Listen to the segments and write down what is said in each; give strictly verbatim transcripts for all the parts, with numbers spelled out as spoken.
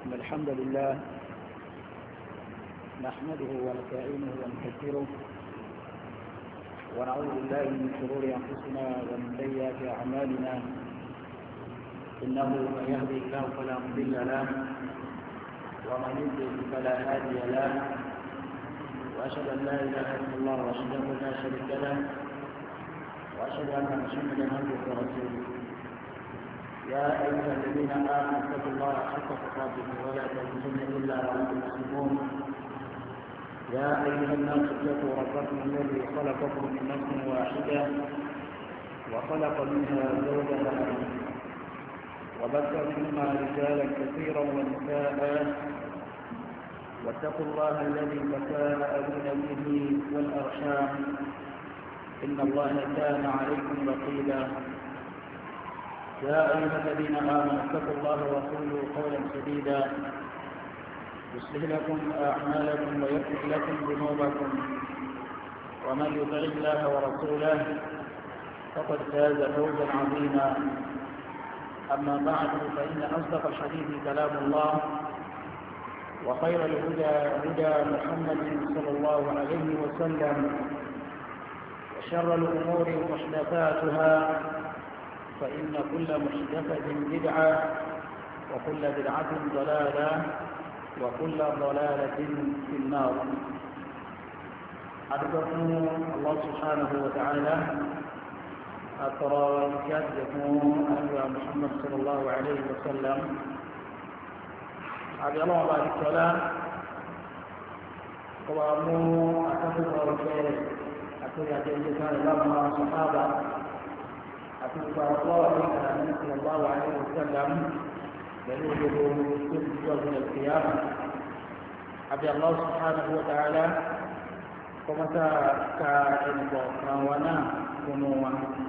إن الحمد لله نحمده ونستعينه ونستغفره ونعوذ بالله من شرور أنفسنا ومن سيئات أعمالنا إنه من يهدي الله فلا مضل له ومن يضلل فلا هادي له وأشهد أن لا إله إلا الله وحده لا شريك له وأشهد أن محمدا عبده ورسوله يا أيها الذين آمنوا اتقوا الله حق تقاته ولا تموتن إلا وأنتم مسلمون يا أيها الناس اتقوا ربكم الذي خلقكم من نفس واحدة وخلق منها زوجها وبث منهما رجالا كثيرا ونساء واتقوا الله الذي تساءلون به والأرحام إن الله كان عليكم رقيبا يا أيها الذين آمنوا اتقوا الله وقولوا قولا سديدا يصلح لكم أعمالكم ويغفر لكم ذنوبكم ومن يطع الله ورسوله فقد فاز فوزا عظيما أما بعد فإن أصدق الحديث كلام الله وخير الهدى هدى محمد صلى الله عليه وسلم وشر الأمور محدثاتها فإن كل محدثة بدعة وكل بدعة ضلالة وكل ضلالة في النار. أدعوكم الله سبحانه وتعالى أترى كاتبكم أنبياء محمد صلى الله عليه وسلم أبي الله عليه السلام قواموا أتفق وكيل أتفق أجل كان لما صحابة أتفق الله عليه صلى الله عليه وسلم يلوذه كل يوم من القيامة أبي الله سبحانه وتعالى كما كإنبو كوانا كنوا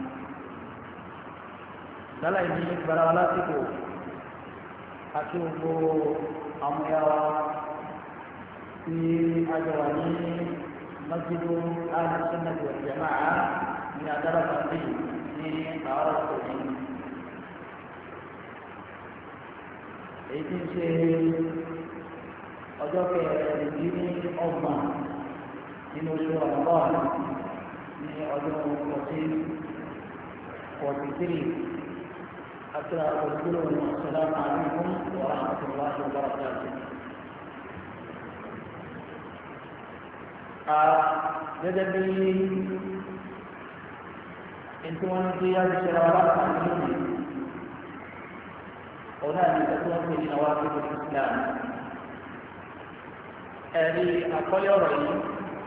dala ini beralatiku aku amyawa di ajwani Masjidul Ahlussunnah wal Jamaah ini adalah nanti di bawah ini. Ini se ọjọ́ kẹrìndínlẹ́ni ọgbọ̀n nínú oṣù Ramadan ní ọdún fourteen forty three. السلام عليكم ورحمة الله وبركاته. gẹ́gẹ́ bí ìtumọ̀n tí a ti ṣẹlẹ̀ wá láti ìlú ọ̀nà ìgbàgbọ́ pé ní àwọn akẹ́kọ̀ọ́ Islam ẹ̀rí àkọlé ọ̀rọ̀ yìí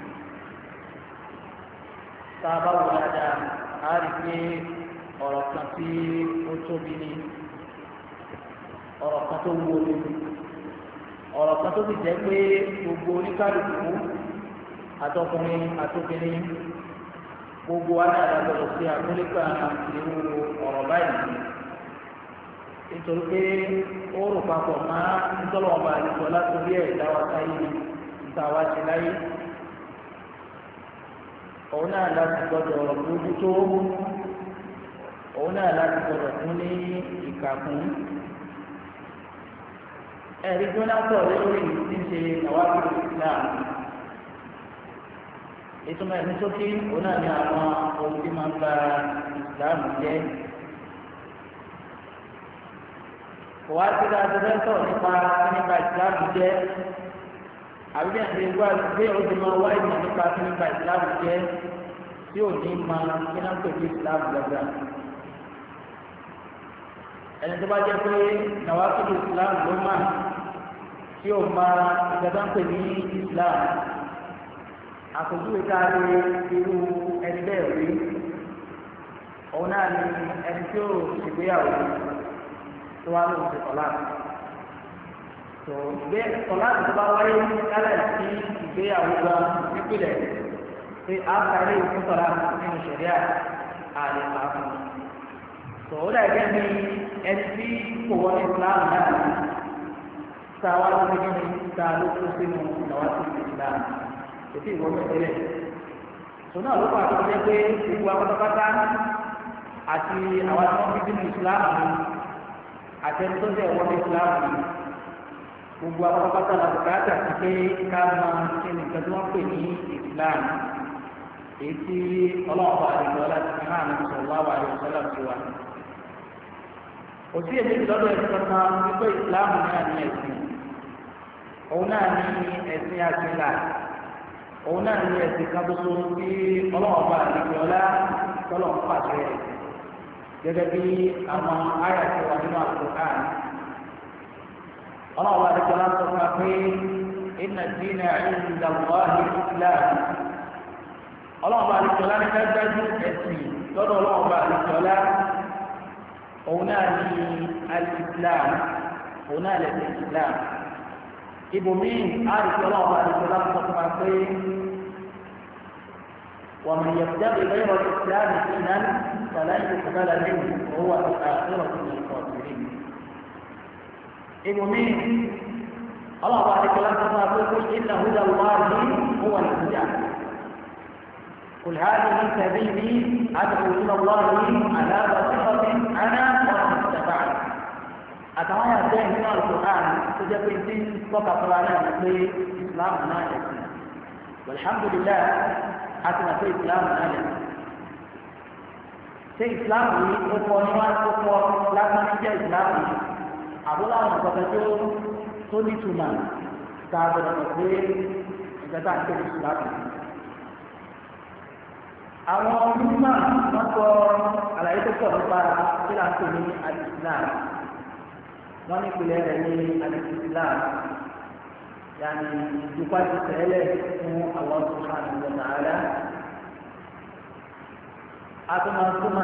tá a bá wò dáadáa a rí pé ọ̀rọ̀ kan tí ó tóbi ní ọ̀rọ̀ kan tó wúwo ní ọ̀rọ̀ kan tó ti jẹ́ pé gbogbo oníkálukú àtọkùnrin àtobìnrin gbogbo wa náà lágbọ́dọ̀ sí àmúlẹ́kà irú ọ̀rọ̀ báyìí nítorí pé ó rò papọ̀ máa ń tọ́lọ̀ ọba àlejò látòrí ẹ̀ dáwà sáyé níta wá sí láyé òun náà láti gbọ́dọ̀ lójú tó òun náà láti gbọdọ̀ fún ní ìkàkùn ẹ̀rí gbọ́nàtọ̀ lórí tí ń ṣe àwárí Islam ìtumọ̀ ẹ̀mí sókè òun náà ní àwọn ohun tí máa ń ba Islam jẹ́ kò wá sí dáadọ́ fẹ́ sọ̀rọ̀ nípa nípa Islam jẹ́ àbíbí àti ìgbà gbé oṣù máa wá ìmọ̀ nípa nípa Islam jẹ́ tí ò ní máa kí náà pè ní Islam gbàgbà ẹni tó bá jẹ́ pé nàwákìlì Islam ló mà tí ó máa ìgbàdánpẹ̀ ní Islam àkójúwe tá a lè irú ẹni bẹ́ẹ̀ rí òun náà ni ẹni tí ó ṣègbéyàwó tó wá lóun ṣe kọ̀lá tó ìgbé kọ̀lá tó bá wáyé kálẹ̀ sí ìgbéyàwó gba nípìnlẹ̀ pé àkàrí òfin kọ̀lá nínú ṣẹ̀ríà àlè àfọ̀n tòun dà gẹ́gẹ́ bí ẹni tí kò wọ́n Islam náà ta wá ló fi kíni ta ló kó sínú ìnáwó sí Islam kò tí ì wọ́n mẹ́tẹ́lẹ̀ tòun náà ló fà tó jẹ́ pé gbogbo akọ́tọ́pátá àti àwọn tí wọ́n fi sínú Islam àti ẹni tó jẹ́ wọ́n Islam gbogbo apapata la bùkátà sí pé ká máa ṣe nǹkan tí wọ́n pè ní Islam èyí tí ọlọ́ọ̀bà àdìgbò láti fi hàn ní sallallahu alaihi wasallam sí wa. òsì èmi lọ́dọ̀ ẹ̀sìn kankan wípé Islam náà ní ẹ̀sìn òun náà ní ẹ̀sìn àṣìlá òun náà ní ẹ̀sìn kan tuntun tí ọlọ́ọ̀bà àdìgbò ọlá tọ́lọ̀ ń pàṣẹ gẹ́gẹ́ bí àwọn àyà tí wà nínú Al-Qur'an. ọlọ́ọ̀bà àdìgbò ọlá sọ fún wa pé inna ad-dina 'inda Allahi al-Islam. ọlọ́ọ̀bà àdìgbò ọlá ní ká dájú ẹ̀sìn lọ́dọ̀ ọlọ́ọ̀bà àdìgbò ọlá òun náà ní al-Islam òun náà lẹ́sìn Islam. ibòmíì àdìgbò ọlọ́ọ̀bà àdìgbò ọlá sọ fún wa pé ومن يبتغي غير الإسلام دينا فلن يقبل منه وهو في الآخرة من الخاسرين. المؤمن الله بارك لك فاقول إن هدى الله هو الهدى. قل هذه سبيلي أدعو إلى الله على بصيرة أنا ومن اتبعني. أتمنى ذلك من القرآن تجد الدين فقط لنا في الإسلام ناجح والحمد لله. àti nà pé ìsìláàmù náà lẹ ṣé ìsìláàmù yìí ó kọ ní wọn ó kọ lásán ní jẹ ìsìláàmù yìí àbúrò àwọn ọ̀gá tó tó ní túmọ̀ tá a gbọdọ̀ pé ìgbà tá a ń pè ní ìsìláàmù. àwọn onímọ̀ wọn kọ àlàyé tó pọ̀ nípa kí là ń pè ní alìsìláàmù wọn ní ìpìlẹ̀ rẹ̀ ní alìsìláàmù. يعني يقال سأله الله سبحانه وتعالى أما ثم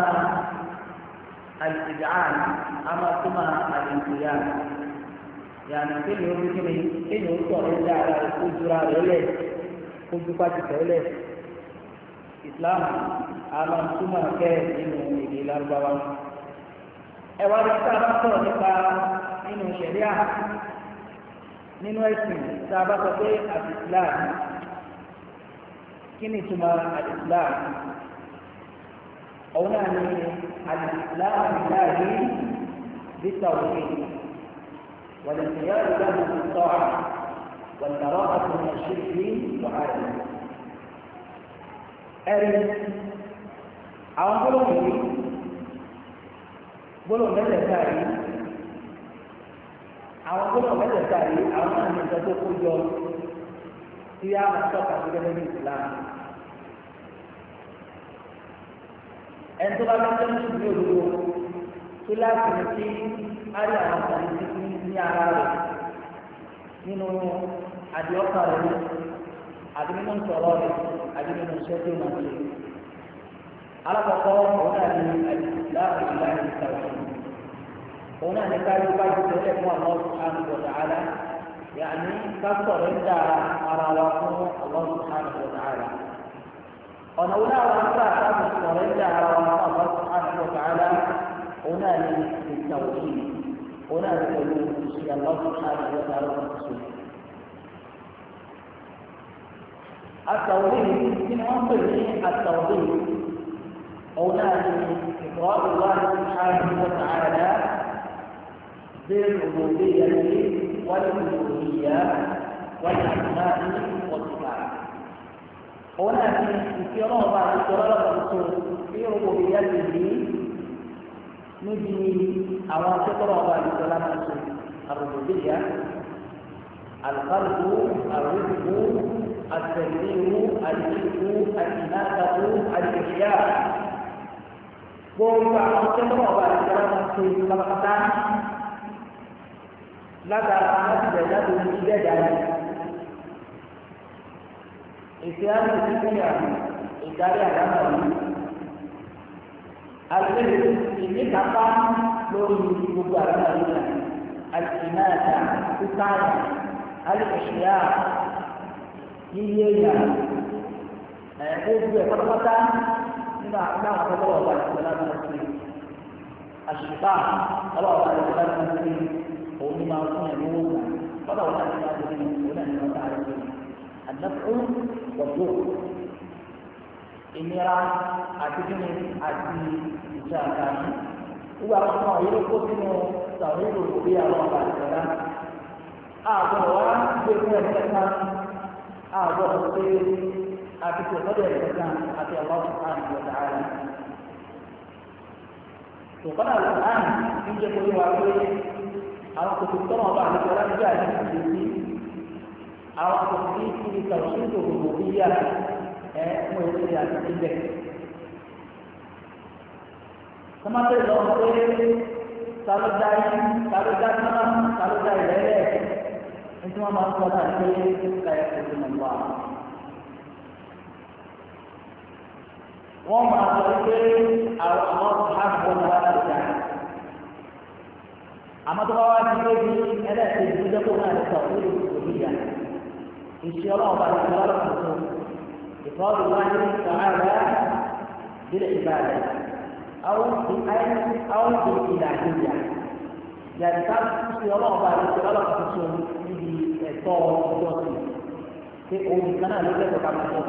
الإذعان أما ثم الانقياد يعني كل يوم كل كل يوم صار إلا على الكجرة رله كجوكات سأله إسلام أما ثم كيف إنه إلى الأربعة أول كلام صار نقا إنه شريعة nínú ẹ̀sìn tá a bá sọ pé al-Islam kí ni ìtumọ̀ al-Islam òun náà ní al-Islam lillahi bit-tawhid wal-inqiyad lahu bit-ta'ah wal-bara'atu min ash-shirki wa ahlihi. ẹ̀rí àwọn gbólóhùn yìí gbólóhùn mẹ́tẹ̀ẹ̀ta yìí àwọn gbọ́dọ̀ mẹ́tẹ̀ẹ̀ta yìí àwọn náà ní ìjọ tó kó jọ tí a máa tọ́ka sí gẹ́gẹ́ bí Islam. ẹni tó bá bá tẹ́lẹ̀ sí ní òdodo tó láti ní kí á rí àwọn ọ̀sán ní ní ara rẹ̀ nínú àdìọ́kà rẹ̀ ní àbí nínú ìsọ̀rọ̀ rẹ̀ àbí nínú iṣẹ́ tó máa ṣe. alákọ̀ọ́kọ́ òun náà ní Islam ìlànà ìsàlẹ̀. هنا نكاد بعض الشيء الله سبحانه وتعالى يعني كثر عند أراواكم الله سبحانه وتعالى ونولا وأنفع كثر عند أراواكم الله سبحانه وتعالى هنا للتوحيد هنا للعلوم إلى الله سبحانه وتعالى والرسول. التوحيد من عنصر التوحيد هنا لإقرار الله سبحانه وتعالى بالربوبية والألوهية والأسماء والصفات. هنا في رغبة اضطرار الرسول في ربوبيته نجي أواصر رغبة اضطرار الرسول الربوبية الخلق الرزق التدبير الملك الإماتة الإحياء. gbogbo àwọn tó ń bọ̀ wá ìjọba máa ń ṣe pátápátá látara láti bẹ̀rẹ̀ láti omi ilé ẹ̀dá yìí. èsì àti ìdíkìyà ìdarí àdámà yìí. àlùfẹ́lẹ̀ ìníkàpá lórí gbogbo àdámà yìí náà. àtìmáàtà kúkáyà alìkòṣìyà yíyé yà ẹ̀ gbogbo ẹ̀ pátápátá. نعم الله عليه وسلم الشفاء الله عليه وسلم هو لما كان يقول فلو كان هذا هنا من النفع والضر ìnira àti kíni àti ìjà àkàní wíwá fún àwọn yóò kó sínú sàwọn èrò bí àwọn ọba àtẹlá àgbọ̀dọ̀ wá gbé fún ẹ̀ka kan àgbọ̀dọ̀ pé àtìkè lọ́dọ̀ ẹ̀ka kan àti Allah subhanahu wa ta'ala. Tòkọ́nà Al-Qur'an ń jẹ́ kó yé wa pé àwọn kòtò tọ́nà ọba àti ìjọba nígbà yìí ti di àwọn kòtò tí kí ni kàwé tó gbogbo bí yá ẹ mú èsì àti ìbẹ̀. Sọ́mọ́tò lọ pé sálódà yìí sálódà náà sálódà ìrẹ́lẹ̀ nítorí wọ́n máa ń sọ náà pé láyé kò tó mọ̀ wá. Wọ́n máa sọ pé àwọn àwọn àgbọ̀ náà wá lọ́jà. Àmọ́ tó bá wá sí pé bí ẹlẹ́sìn ìdílé tó náà lè sọ pé òbíyà ìṣe ọlọ́run bá ti lọ́rọ̀ tuntun ìfọ́dù wáyé sàárà bílẹ̀ ìbàdàn àwọn ti ayé àwọn ti ìlà ìyà yàtọ̀ ìṣe ọlọ́run bá ti lọ́rọ̀ tuntun níbi ẹ̀tọ́ ọjọ́ sí pé òun nìkan náà ló lẹ́tọ̀ọ́ ká máa tọ́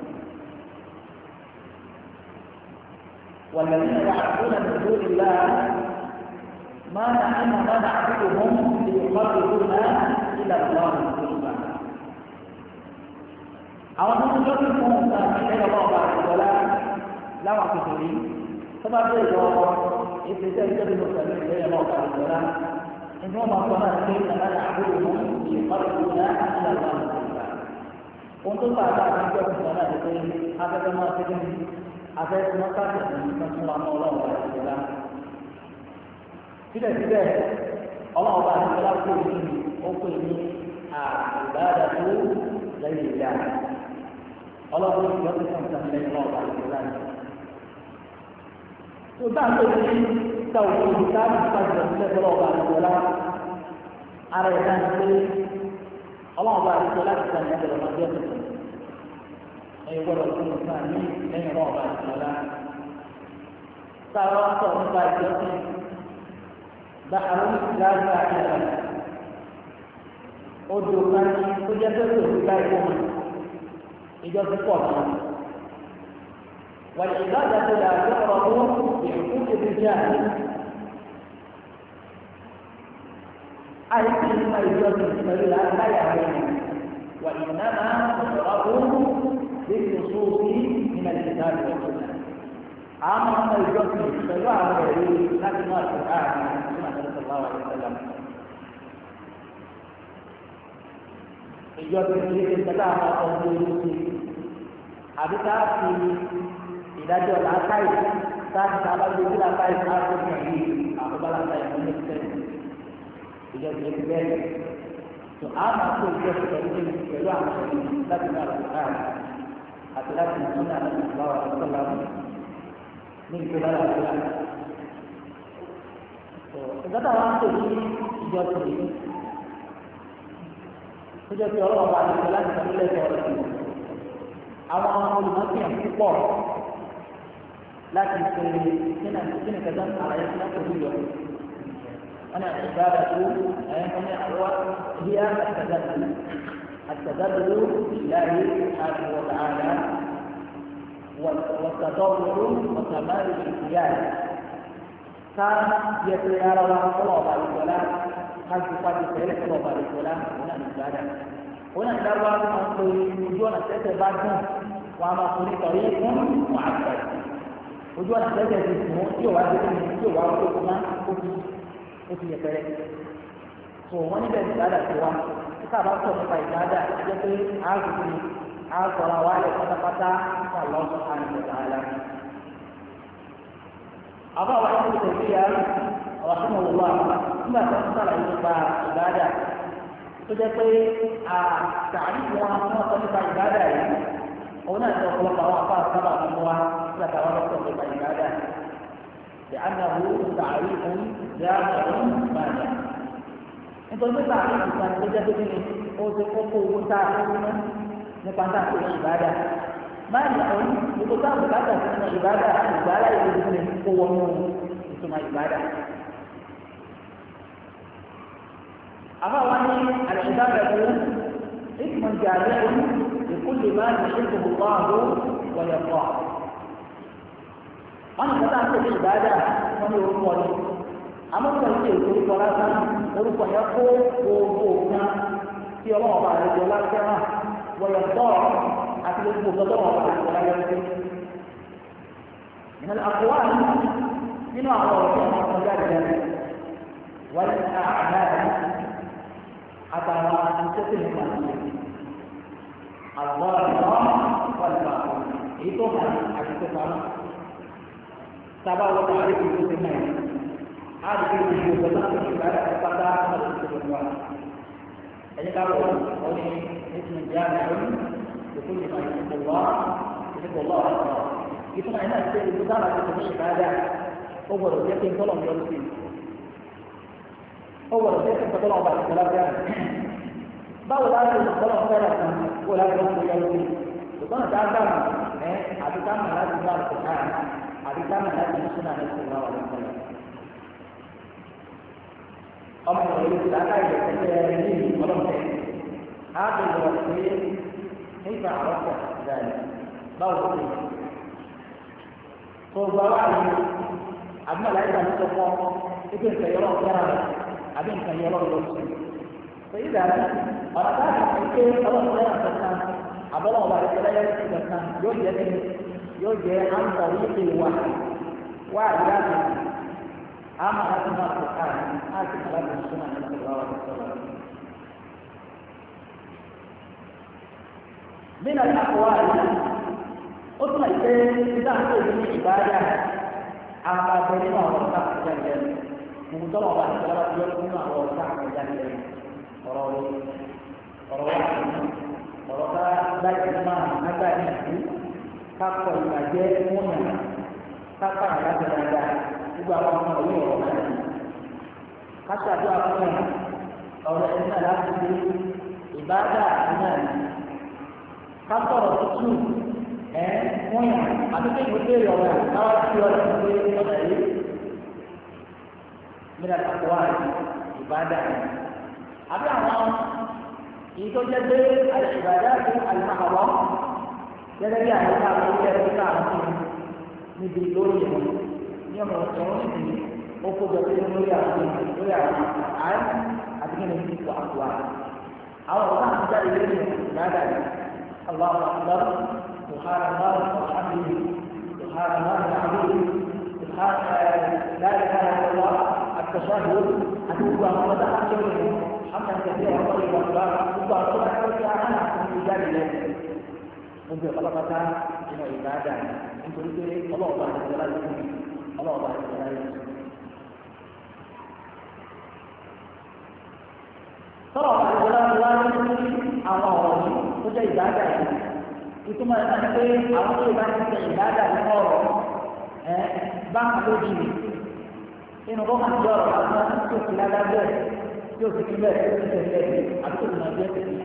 والذين يعبدون من دون الله ما نحن ما نعبدهم ليقربونا الى الله زلفى. àwọn tó ń lọ́kì fún ọ̀sán ìṣẹ́lẹ̀ ọba ọba àtìgbọ́lá láwọn àkùtùrí tó bá bẹ̀rẹ̀ lọ́wọ́ ètò ìṣẹ́ ìṣẹ́ ìṣẹ́ ìṣẹ́ ìṣẹ́ ọba ọba àtìgbọ́lá ẹni wọ́n máa sọ náà pé nàbà ní àbúrò wọn ìpàdé náà ní àwọn àtìgbọ́lá. ohun tó bá a bá a ti gbọ́ ìṣẹ́ náà ni pé afẹ́fẹ́ máa ṣe kí ni afẹ́fẹ́ máa ṣàtẹ̀sí nípa fún wa mọ́ ọlọ́run àtìgbọ́lá. síbẹ̀síbẹ̀ ọlọ́run bá ti gbọ́dọ̀ kó ní ó pè ní àgbàdà tó lẹ́yìn ìyá ọlọ́run ti gbọ́dọ̀ sọ̀rọ̀ sọ̀rọ̀ lẹ́yìn ọlọ́run bá ti gbọ́dọ̀ ní. tó bá ń pè ní sáwọ́ ìlú káàdì pàṣẹ sílẹ̀ ọlọ́run bá ti gbọ́dọ̀ ara ẹ̀ náà pé ọlọ́run bá ti gbọ́dọ̀ láti sọ̀rọ̀ ẹgbẹ̀rún ọmọdé ọ̀sẹ̀ ẹ̀yìn gbọ́dọ̀ tó ń sàn ní lẹ́yìn ọlọ́run bá ti gbọ́dọ̀ táwọn sọ̀rọ̀ nípa ìjọsìn bàárù láàrin àìlera odò kan tó jẹ́ pé kò sí báyìí fún mi ìjọ ti pọ̀ náà wàlẹ̀ ìbáàdà tó dà bí ọ̀rọ̀ tó ìrùkú ti fi jẹ́ àná àìsí nípa ìjọ ti pẹ̀lú àtàyà rẹ̀ wà ìnáná ọ̀rọ̀ tó bí kò sóòsì nínú ìdíjà rẹ̀ tó náà àmọ́ ọmọ ìjọ ti pẹ̀lú àwọn ẹ̀rí láti náà tó káàkiri. ìjọ tó ti ṣe tẹ́lá àwọn ọmọ ìlú ti àbí ká fi ìdájọ́ làákàyè sáàtì tá a bá gbé sí làákàyè sáàtì tó kàn yìí àkóbá làákàyè ní ẹgbẹ́ ìjọ tó ti bẹ́ẹ̀ tó a máa kó ìjọ tó pẹ̀lú pẹ̀lú àwọn ẹ̀rí láti náà lọ káàkiri àti láti ní ìjọba náà lọ́wọ́ àwọn ọ̀sán ní ìjọba náà lọ́wọ́ ìgbàdá wa ń tò ní ìjọ tó yìí tó jẹ́ pé ọlọ́wọ́ bá ti sọ láti sọ nílẹ̀ tó ọ̀rọ̀ sí àwọn olùmọ̀síyàn púpọ̀ láti ṣe sínú sínú kẹta àlàyé sínú àkókò yọ wọn ni ìgbàdá tó ẹ̀yìn kan ní àlọ́wọ́ bíyà àtàdàdù àtàdàdù ìlàyé àti wọ̀tàálà wọ̀tàdọ́wọ̀rọ̀ wọ̀tàmárì ìyá ká yẹ pé ara wa kọ́lọ̀ ọ̀bà ìjọba ká ju pàdé tẹ́lẹ̀ kọ́lọ̀ ọ̀bà ìjọba òun náà ní ìgbàdà òun náà ní dábàá wọn máa ń pe ojú ọ̀nà tẹ́tẹ́ bá dùn wọn a máa fún nítorí fún wọn àgbà ojú ọ̀nà tẹ́tẹ́ ti fún tí ò wá dé ní tí ò wá tó kó má ó fi ó fi yẹ pẹ́rẹ́ tó wọ́n níbẹ̀ ìgbàdà tó wá tí ká bá sọ nípa ìgbàdà jẹ́ pé a gbé a sọ̀rọ̀ wa lẹ̀ pátápátá fún àlọ́ sọ̀rọ̀ àná أبا وحده التوفيق رحمه الله ثم تنصر إلى عبادة تجد تعريف وعلى طريقة عبادة هنا تقول وقع سبع أموال تتوقف طريقة عبادة لأنه تعريف جامع مانع أنت تقول تعريف كان تجد منه أو تقول تعريف نقطع عبادة máa ní àwọn gbogbo táwọn bùkátà sínú ìbádà ìgbàlá ìlú ní kó wọnú ìtumọ̀ ìbádà. àbá wa ní àlùbádà tó ìtumọ̀ ìjàlẹ̀ ìkúlè máa ní ìṣètò bùkọ́ àbó wọlé pọ̀. wọ́n ní kọ́tà ń tẹ̀lé ìbádà wọ́n ní orúkọ ni amúkọ̀ ìṣe orúkọ lásán orúkọ yẹn kó gbogbo kan tí ọlọ́wọ́ bá rẹ̀ jọ lásán náà wọ̀yọ̀ tọ́ àti gbogbo gbọdọ̀ wọ̀ bá rẹ̀ jọ lásán sí. ìnáwó àkọ́wá nínú àwọn ọ̀rọ̀ tí wọ́n kọjá ìlẹ̀ wọ́n ti ká àdáyé àtàwọn ìṣẹ́sẹ̀ nípa àwọn ọ̀rọ̀ wọ́n ti bá èyí tó hàn àti tó pamọ́ sábà wọ́n tàbí kí ló ti mọ̀ á lè fi gbogbo ọ̀gá tó ti bá ẹ̀ pátá ọ̀gá tó ti bọ̀ wá. ẹni ká wọ̀ ọ́ ní ètò ìjà àgbẹ̀rún ètò ìjà ìdìbò wá ìdìbò wá ọ̀gá. ìtumọ̀ ẹ̀ náà ti ṣe ìlú dáná tó ti ní ìbáradà ó gbọ́dọ̀ jẹ́ pé ntọ́lọ̀ ń yọ sí i. ó gbọ́dọ̀ jẹ́ pé ntọ́lọ̀ ń bá ìṣẹ̀lá fẹ́ràn. báwo láti ntọ́lọ̀ ń fẹ́ràn kan kó láti wọ́n ti yọ sí i. ṣùgbọ́n àti àgbàmù ẹ̀ àti táwọn láti ní àlùkò náà àti táwọn láti ní sínú àlùkò náà wà lọ́sọ̀rọ̀. ọmọ ìlú ti láta ìlú ẹgbẹ́ ní ọlọ́mọdé á bẹ̀rẹ̀ wọ̀ pé nígbà àrọ́pọ̀ dáadáa báwo ló ń bọ̀. tó gba wá ní àbúrò láì dá nítorí fún ọ ibi nǹkan yọrọ fẹ́ràn rẹ̀ àbí nǹkan yọrọ lọ́sọ̀. èyí dàbí ọ̀nà táàbù pé ọlọ́run fẹ́ràn kankan àbọ̀lọ́ ọba ìṣẹ̀lẹ̀ yẹn kankan yóò jẹ́ kí yóò jẹ́ àǹtọ̀ yìí wà wá àyà mi àmà láti máa tó ká àti aláàbò sọ́nà ní ọ̀rọ̀ àwọn ìṣẹ̀lẹ̀. من الأقوال أطلع إذا أقول من عبادة أما بينما ورثة جنة مطلع بعد ثلاث يوم ورثة جنة وروي وروي ورثة بعد ما نبى نحن kakọ ìbàjẹ́ múnà kápá àgbàdo dáadáa gbogbo àwọn ọmọ ìwé ọ̀rọ̀ náà kásàdó àfúnà ọ̀rọ̀ ẹni náà láti fi ìbádà náà kásọ̀rọ̀ tútù ẹ̀ múnà àtúntò ìgbésẹ̀ ọ̀rọ̀ náà ti ọ̀rọ̀ ìgbésẹ̀ ọ̀rọ̀ yìí mílíọ̀nù àkọ́wá ìbádà náà àbí àwọn ìtọ́jẹ́ pé ìbádà àti àlùmáhàwá gẹ́gẹ́ bí àwọn ọ̀gá àwọn ilé ẹ̀kọ́ náà ń fún níbi lórí ìwọ̀n ní ọmọ ọ̀sán níbi ó kójọ sí lórí àwọn lórí àwọn àárín àti kí ni ti wà wà. àwọn ọ̀gá àti jáde lórí ìyáàdà yìí aláwọ̀ àgbà sùhárà náà sùhárà sùhárà náà nàbí sùhárà láì kára lọ́wọ́ àtẹ̀sọ́dọ̀ àti gbogbo àwọn ọ̀gá àti ọ̀gá àmì àtẹ̀sẹ̀ ọ̀gá ìwà gbogbo àwọn ọ̀gá àti ọ̀gá gbogbo ọlọ́pàá nínú ìbáàdà nítorí pé ọlọ́ọ̀bà àti ìjọba yìí fún mi ọlọ́ọ̀bà àti ìjọba yìí. sọ̀rọ̀ àti ìjọba ti wá ní àwọn ọ̀rọ̀ yìí tó jẹ́ ìbáàdà yìí ìtumọ̀ ẹ̀ ní pé àwọn tó ìbá ti ṣe ìbáàdà nínú ọ̀rọ̀ ẹ̀ báńkì ló di mi nínú kó máa jẹ́ ọ̀rọ̀ lásán tí ó ti lágbájẹ́ tí ó ti kí bẹ́ẹ̀ tí ó ti tẹ̀lé àti tó ti máa jẹ́ tẹ̀lé.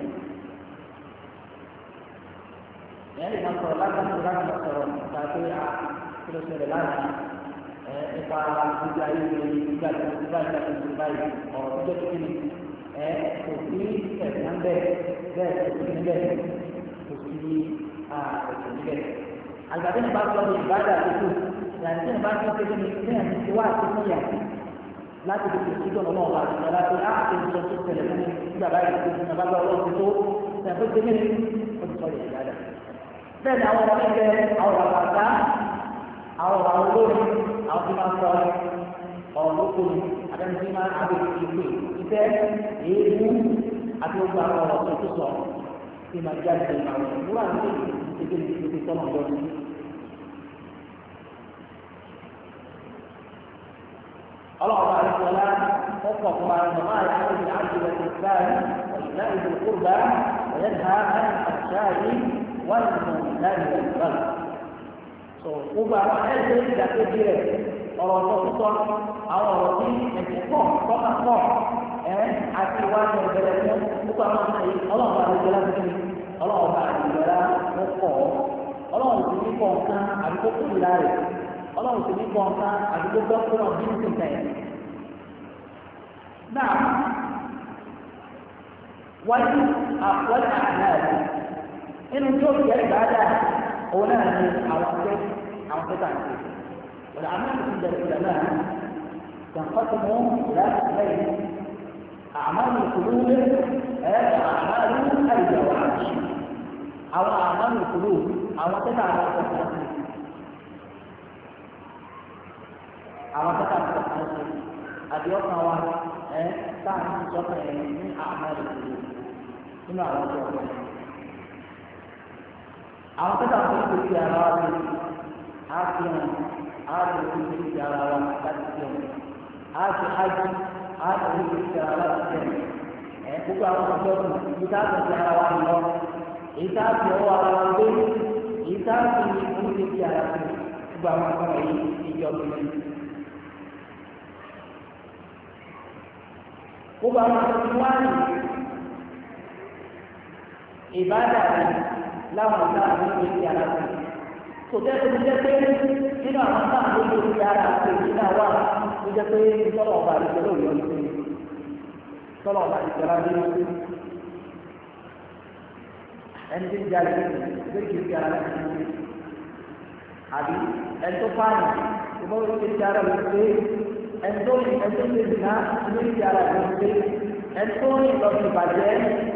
يعني ما صار لا كان لا كان صار tapi terus berlalu eh para budaya ini juga juga akan berbaik orang juga ini eh seperti sampai dari seperti dari seperti ah seperti albatin bahasa ibadah itu dan ini bahasa itu ini yang kuat semuanya lagi itu Allah Allah tapi ah itu sesuatu yang tidak baik itu sebab Allah itu seperti ini untuk ibadah. bẹ́ẹ̀ ni àwọn ọmọ ẹgbẹ́ àwọn àgbàgbà àwọn àwọn olórin àwọn tí máa ń sọ ọ̀rọ̀ lóko ni àbẹ́ni tí máa ń àbẹ̀ ìpè ìfẹ́ èébú àti gbogbo àwọn ọ̀rọ̀ tó sọ tí máa jáde ní àwọn ìwúrà ní ìdíje ní ìdíje tọ́nà lọ sí. ọlọ́run àti ọlá wọ́n kọ̀ fún àwọn ọmọ àti àwọn ìlànà àti ìlànà ìgbàanì ọ̀sùnà ìlú kúrúbá ọ̀yẹ́dà àṣàyí wọ́n mú láì lè gbà. so gbogbo àwọn ẹgbẹ́ ìdàkejì rẹ̀ ọ̀rọ̀ tọ́tọ́ àwọn ọ̀rọ̀ tí ẹ̀jẹ̀ pọ̀ tọ́ka pọ̀ ẹ̀ àti ìwádìí ọ̀bẹ̀rẹ̀ fún gbogbo àwọn ọ̀sẹ̀ yìí ọlọ́run àti ìjọba ti fi ọlọ́run àti ìjọba ó pọ̀ ọlọ́run sì ní pọ̀ nǹkan àdúgbò kúrò ìlà rẹ̀ ọlọ́run sì ní pọ̀ nǹkan àdúgbò gbọ́ kúrò bí ní tìǹkà yẹn. náà wáyé àpọ̀lẹ̀ àdáyé inú tí ó jẹ́ ìbáadà òun náà ní àwọn tó àwọn tó tàn sí ọ̀dà àmì ìjọba ìjọba náà تنقسم إلى قسمين: أعمال القلوب وأعمال الجوارح. أو أعمال القلوب أو تتعلق بالقلب أو تتعلق بالقلب أديوكا واحد تعمل سوكا من أعمال القلوب من أعمال القلوب أو تتعلق بالقلب أكيد هذا الذي يجعل الله تكتم هذا حج هذا الذي يجعل الله تكتم buku awal jodoh kita bicara awal kita bicara awal dulu kita pilih bicara bahwa kalau ini jodoh ini buku awal semua ibadah lawan kita bicara sudah sudah nínú àwọn táwọn ló lórí ara àti ìdílé wa ló jẹ́ pé tọ́lọ̀ ọba àdìsẹ́ lórí ọdún tó yẹ tọ́lọ̀ ọba àdìsẹ́ la dé lórí ẹni tí ń jalè lórí kìí fi ara rẹ̀ lórí àbí ẹni tó pààyàn ìbọn lórí kìí fi ara rẹ̀ lórí ẹni tó ní ẹni tó ń lè dìnnà lórí fi ara rẹ̀ lórí ẹni tó ní ìlọsìn ìbàjẹ́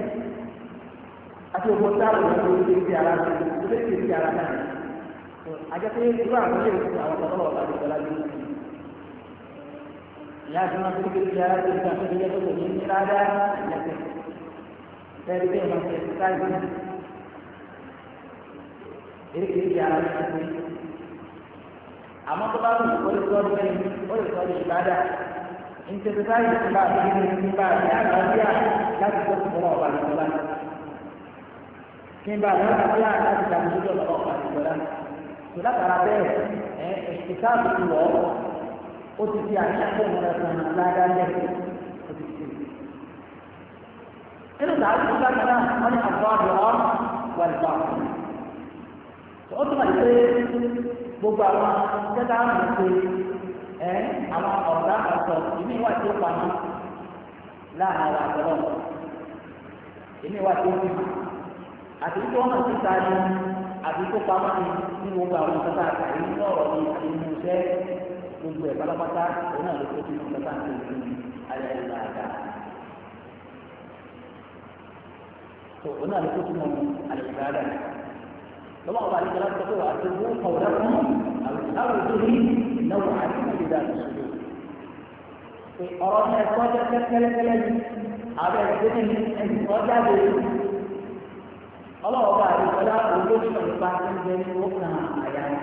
àti òkú táwọn lórí kìí fi ara rẹ̀ lórí kìí fi ara rẹ̀ ajẹ́pẹ́ irú àwọn ilé ìwé àwọn ọ̀pọ̀lọpọ̀ ọ̀gá àti ìjọba yìí ìyá àti wọn tó kéde ara tó ìgbà tó kéde tó kò ní ní rárá ìyàtọ̀ tẹ́lẹ̀ bí wọn ṣe káyọ̀ erékeré di ara tó kéde àmọ́ tó bá wù ó lè sọ ọdún ẹni ó lè sọ ọdún ìbádà nítorí káyọ̀ tó bá a ti ní ní bá a ti àgbà bíà láti tó tó fọwọ́ ọ̀gá àti ìjọba kí n bá a lọ́wọ́ àti àgbà láti tàbí lójú ọ̀gá àti ìjọba látara bẹ́ẹ̀ ẹ ìsáàbù ti wọ̀ ọ́ ó ti fi àṣà tó ń rẹ̀ fún un ládàá lẹ́sẹ̀ ó ti fi. nínú ìdáhùn tó bá yàrá wọn ní àbọ̀ àbọ̀ wà ní báwọn. ó túmọ̀ sí pé gbogbo àwọn tẹ́tà ń mú pé ẹ àwọn ọ̀gá ọ̀sọ̀ ìmí wà tí ó pamọ́ láàrin àwọn àgbọ̀rọ̀ ìmí wà tí ó fi àti tó hàn síta ní àbí tó pamọ́ ní nínú gbogbo àwọn ìjọba àtàrí nínú ọ̀rọ̀ ní inú iṣẹ́ gbogbo ẹ̀ pátápátá òun náà ló kó sínú ìjọba àti ìlú ayé ẹ̀ka àdá. tó òun náà ló kó sínú àlè ìgbà àdá. lọ́wọ́ àwọn àlejò láti sọ pé wà á ti wú ọ̀rẹ́ fún àwọn ìdílé ìnáwó àti ìdílé àti ìṣòro. pé ọ̀rọ̀ ní ẹ̀kọ́ jẹ́ kẹ́kẹ́lẹ́kẹ́lẹ́ yìí àbẹ̀ ìdílé ẹ̀sìn ọ̀jáde ọlọ́wọ́ bá àdìsọ́lá olóòtú nípa tó ń jẹ ní ọkàn àyà rẹ̀.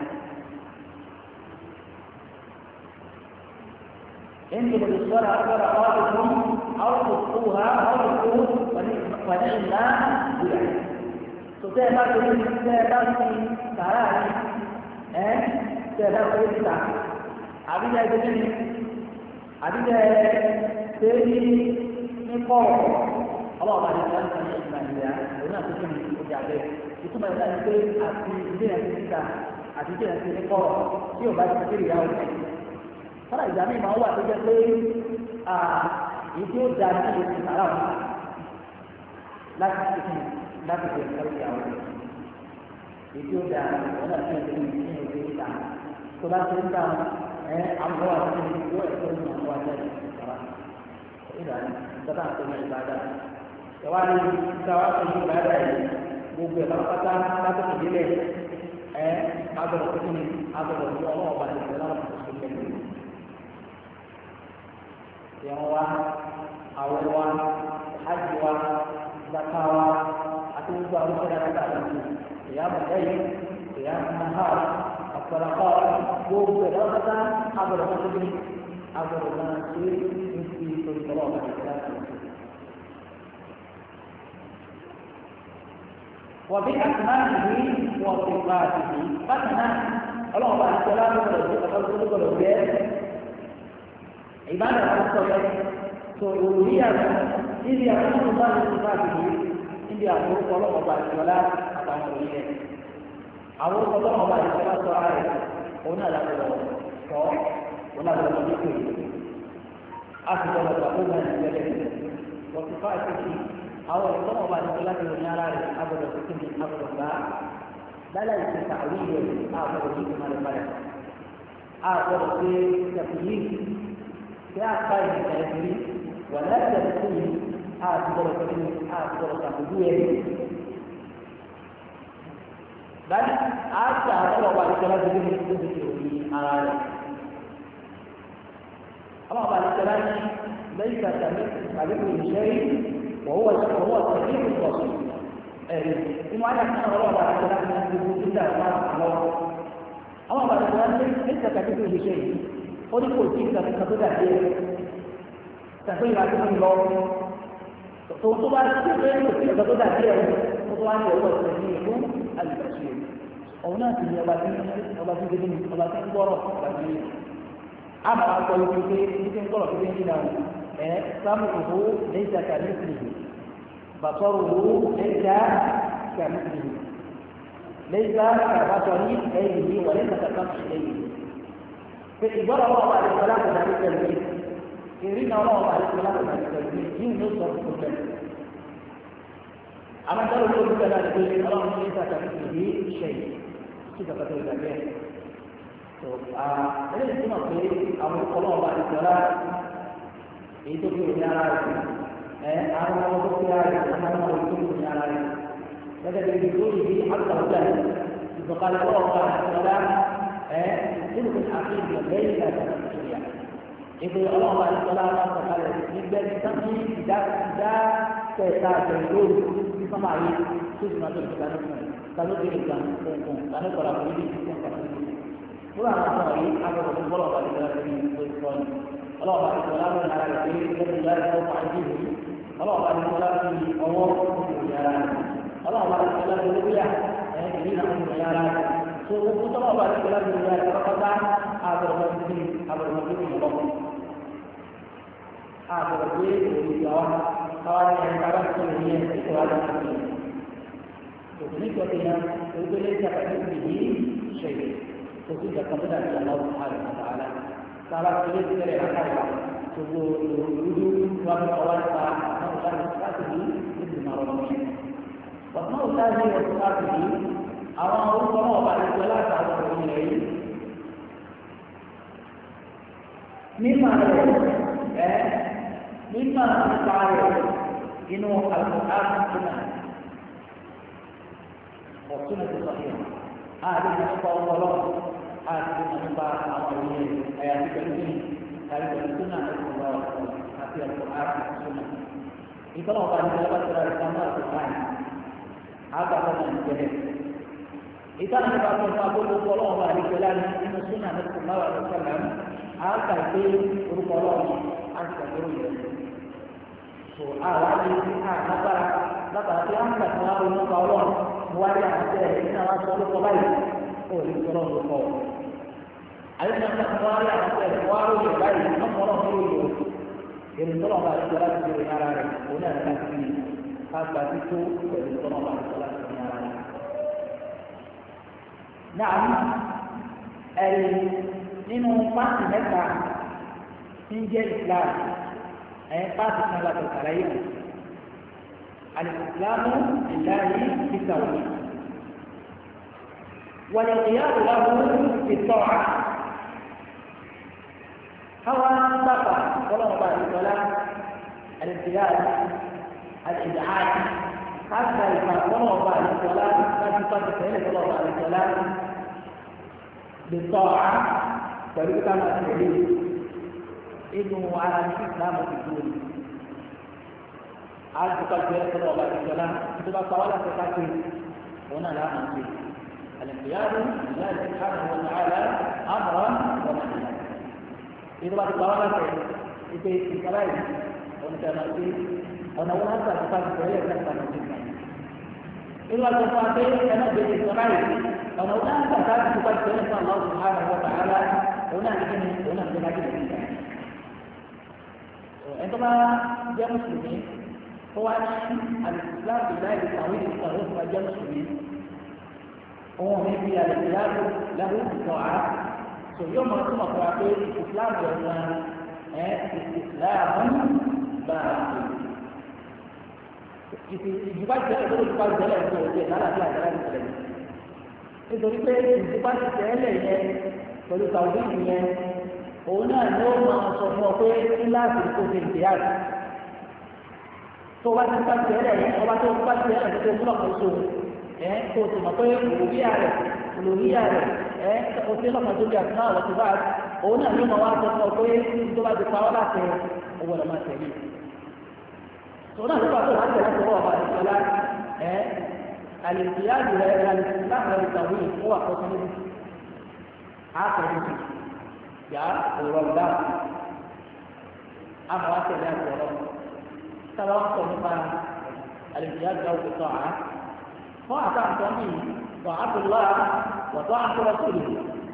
ẹnì lè sọ́ra sọ́ra ọ̀rọ̀ fún àwọn òkú ha àwọn òkú pàdé ńlá ìgbà. tòtẹ́ ẹ bá tó ní tẹ́ ẹ bá fi sàrà ní ẹ tẹ́ ẹ bá tó ní ta àbíjà ẹgbẹ́ ní àbíjà ẹ ní ní kọ́ọ̀ ọlọ́wọ́ bá àdìsọ́lá ń sọ ìgbà ìyá òun náà tó kí ni ìjà bẹ́ẹ̀ ìtumọ̀ ìgbà ni pé àti ilé ẹ̀ ti síta àti ilé ẹ̀ ti ní kọ́rọ̀ tí ò bá ti kéré ìyá òun fọ́nà ìjà míì máa ń wà tó jẹ́ pé ìdí ó da ní ìlú ìsàrà òun láti ṣe kí láti ṣe ìkọ́rọ̀ ìyá òun ìdí ó da òun náà ti ṣe ní ìlú ìsà tó bá ti ń ta ẹ àwọn ọmọ àti ìlú ẹ̀kọ́ ìlú àwọn àti ìsàrà ìdá ìjọba àti ìgbàdà ìwádìí ìsáwá pẹ̀lú ìgbàdà yìí gbogbo ẹ̀ pátápátá látòkè délẹ̀ ẹ agbọ̀dọ̀ tó kíni agbọ̀dọ̀ tó ọlọ́wọ́ bá ti tẹ̀lé àwọn ọ̀sán pẹ̀lú. ìyàwó wa àwọ̀ wa hajj wa zaka wa àti gbogbo àwọn ọ̀sán dáadáa lọ́wọ́ ìyá mọ̀lẹ́yìn ìyá mọ̀lẹ́hà ọ̀pọ̀lọpọ̀ gbogbo ẹ̀ pátápátá agbọ̀dọ̀ tó kíni agbọ̀dọ̀ máa ṣe é ní ti torí ọlọ́wọ́ bá ti tẹ̀lé àwọn ọ̀sán. وبأسمائه وصفاته فكنا الله بعد السلام عليكم عبادة الصلاة سرورية إذ يقول الله صفاته إذ يقول الله بعد السلام عليكم أقول الله بعد السلام عليكم هنا لا تدعو صح ولا تدعو ذكر أفضل تقوم وصفاته àwọn ìtọ́nà ọba àti láti ròyìn ara rẹ̀ agbọ̀dọ̀ tuntun ní agbọ̀dọ̀ bá lálẹ́ ìṣẹ̀ta àwíyẹ àgbọ̀dọ̀ yìí tó máa lè balẹ̀ àgbọ̀dọ̀ pé ìṣẹ̀kù yìí kí á ká ìgbà ìrírí wà láti ẹ̀kọ́ yìí á ti gbọ́dọ̀ pẹ̀lú á ti gbọ́dọ̀ ṣàkójú ẹ̀. báyìí á ti àwọn ọba àdìsọ́lá ti gbé ní ìdíje ìròyìn ara rẹ̀. àwọn ọba àdìsọ́lá ní lẹ́yìn àtàlẹ́ àdìsọ́ ìṣẹ́rí wọ́n wọ́n wọ́n tẹ̀lé ìfọ̀sọ̀ ẹ̀rí inú ayé àti àwọn ọba àdìsọ́lá ti ní gbogbo títà fún àwọn àwọn ọba àdìsọ́lá ní lẹ́yìn àtàlẹ́ ìṣẹ́rí ó ní kò sí ìgbà tó dàbí ẹ̀ tàbí ìgbà tó ń lọ tó tó bá ti pé kò sí ìgbà tó dàbí ẹ̀ ó tó wá ní ọwọ́ ìṣẹ̀lẹ̀ ní ìlú àlùbáṣe òun náà sì ní ọba tí ọba tí gbẹdẹ ọba tí ń gbọ́rọ̀ ọba tí ń àmọ́ àgbọ̀ yìí pé ní ti ń gbọ́rọ̀ tó ń jìnnà ẹ̀ sáàmù òhó lẹ́yìn àkà ní ìsìlẹ̀ bàtọ́rù òhó lẹ́yìn àkà ní ìsìlẹ̀ lẹ́yìn àkà bàtọ́ ní ẹ̀yìn yìí wà lẹ́yìn àkà lẹ́yìn ìgbọ́dọ̀ wọn wà lẹ́yìn ọlá kò dàbí pẹ̀lú ìrìnà wọn wà lẹ́yìn ọlá kò dàbí pẹ̀lú yìí ló sọ fún pẹ̀lú. àwọn ìjọba ló ń bẹ̀rẹ̀ àti pé ọlọ́run ní ìta tàbí ìdí ṣe sí ìjọba tó ìdàgbé ẹ̀. tó a eléyìí túmọ̀ pé àwọn ìkọlọ́ wà lẹ́yìn ọlá èyí tó fi òní ara rẹ̀ ẹ̀ àwọn ọmọ tó fi ara rẹ̀ àwọn ọmọ tó fi òní ara rẹ̀ gẹ́gẹ́ bí ìdúró yìí àgbàlagbà ìsọ̀kalẹ̀ ọlọ́run wà lẹ́yìn ọlá تلك الحقيقة ليس كالسوريا إذا الله عليه الصلاة والسلام يقبل تمشي إذا إذا كتاب الدول في سماعي سجن هذا الكلام كانوا يريدون كون كانوا كلام يريدون كون ولا سماعي أبغى أقول الله عليه الصلاة الله عليه الصلاة والسلام على الكريم لا يخاف عليه الله عليه الصلاة والسلام أمور الله عليه الصلاة والسلام يريد أن يرى so untuk apa kita belajar kata agar mesti agar mesti ngomong agar dia di bawah kawan yang kawan semuanya itu ada nanti so ini ketika itu dia dapat menjadi syekh so tidak kepada Allah Subhanahu Wa Taala salah pilih dari akal so dulu kawan kawan tak mahu sekali itu malamnya waktu mau tadi waktu àwọn orúkọ náà wà lẹ́sọ̀ láti àwọn ọ̀rọ̀ ilẹ̀ yìí. Mímọ rẹ̀ ẹ́ mímọ nípa rẹ̀ inú àlùkò àtúnà ọ̀túnà ti sọ yẹn. Àdéhùn nípa ọpọlọ àdéhùn nípa àwọn ìyẹn ẹ̀yà tí pẹ̀lú ní tàbí pẹ̀lú túnà ẹ̀kọ́ àti ẹ̀kọ́ àtúnà. Ìtọ́nà ọba ní ọba tí wọ́n ti sọ àti báyìí. Àgbàdo náà ń jẹ́ ìtàn nípa tó ń fa gbogbo ọlọ́run àdìgbò láti nínú súnà ní kùmáwá ní sàlámù àáka ìpè orúkọ ọlọ́run àti ìgbàgbọ́ rẹ̀. tó àwọn àti àgbàgbára látara tí wọ́n ń gbàgbọ́ àwọn orúkọ ọlọ́run wáyé àti ẹ̀ nínú àwọn aṣọ orúkọ báyìí ó lè sọ ọlọ́run orúkọ. àyẹ̀wò náà gbàgbọ́ wáyé àti ẹ̀ wá lóye báyìí ọmọ ọlọ́run ló yọ èrè tọ́lọ̀ bá àdìgbò láti ṣe ara rẹ̀ òun náà láti àgbà tító pẹ̀lú tọ́lọ̀ bá àdìgbò láti ṣe ara rẹ̀. Naam, ẹ̀rí nínú pàṣẹ mẹ́ta tí ń jẹ́ Islam ẹ̀ pàṣẹ kan láti ṣàlàyé wọn. Al-Islamu lillahi fi-tawhid. wal-inqiyadu lahu fi-t-ta'ah. Káwá ń sábà fọlọ́mù bá ìjọba al-inqiyad al-ib'ad. Hasa ìfàkọ́nà ọba àlùfọ́lá láti pàṣẹ tẹ́lẹ̀ fọlọ́ ọba àlùfọ́lá lè tọ́ a pẹ̀lú ká máa tẹ̀lé inú ara ní ìsìlámù ti dúró ní. Àlùfọ́lá tẹ́lẹ̀ fọlọ́ ọba àlùfọ́lá tó bá pa wá láti káṣí òun náà láàmú ṣe. Al-inqiyadu lillahi subhanahu wa ta'ala amran wa nahyan. Itu bá ti pa wá láti ìpè ìkàrà yìí òun ti àná sí ọ̀nà wọn láti àti pàṣẹ tẹ̀lé ẹ̀ka ìpàdé ìgbà. Inú àti ọ̀pọ̀ àti ẹ̀nà ìgbésẹ̀ ìjọba yìí ọ̀nà wọn láti àti àti pàṣẹ tẹ̀lé ẹ̀ka Allah subhanahu wa ta'ala òun náà nìkan ní òun náà nìkan láti ìgbà. Ẹ̀tọ́ bá jẹ́ mùsùlùmí ó wá ní àlùfáàbì láì àwọn ìdíkà ó fún wa jẹ́ mùsùlùmí. Òun ò ní fi àlùfáàbì láwù ìtọ̀ á. Sọ yóò máa túmọ̀ fún wa pé ìsìláàmù ọ̀nà ẹ̀ ìsìláàmù bá a ìdìbò àjẹlẹ tó ìdìbò àjẹlẹ tó ìdìbò náà láti àjẹlẹ tó tẹ́lẹ̀ nítorí pé ìdìbò àjẹlẹ yẹn pẹ̀lú tàwọn yẹn òun náà ni ó máa sọ fún ọ pé kíláàsì kò ti dè àgbà tó bá ti bá tiẹ̀ rẹ̀ yẹn ọba tó bá tiẹ̀ rẹ̀ tó múlò kan so ẹ̀ kó o sì mọ̀ pé olùyíyà rẹ̀ olùyíyà rẹ̀ ẹ̀ o ti lọ́kàn tó bí àtúná àwọn ti bá òun náà ni ó máa wá sọ fún ọ pé tó bá ti pa ọ́ láti owó ẹ̀ máa tẹ̀lé tó náà nípa tó láti láti wọ́n ọba ìṣẹ̀lá ẹ̀ àlèkìyàjù rẹ̀ àlèkìyàjù rẹ̀ ìtàwé ó wà kọ́ sínú àtẹ̀lé yà òrọ̀ dá àmọ́ àtẹ̀lé àtọ̀rọ̀ sábà ń sọ nípa àlèkìyàjù rẹ̀ òkè tọ́à fún àtàǹtọ́ mi wà á tó lá wà tó àǹtọ́ rẹ̀ sórí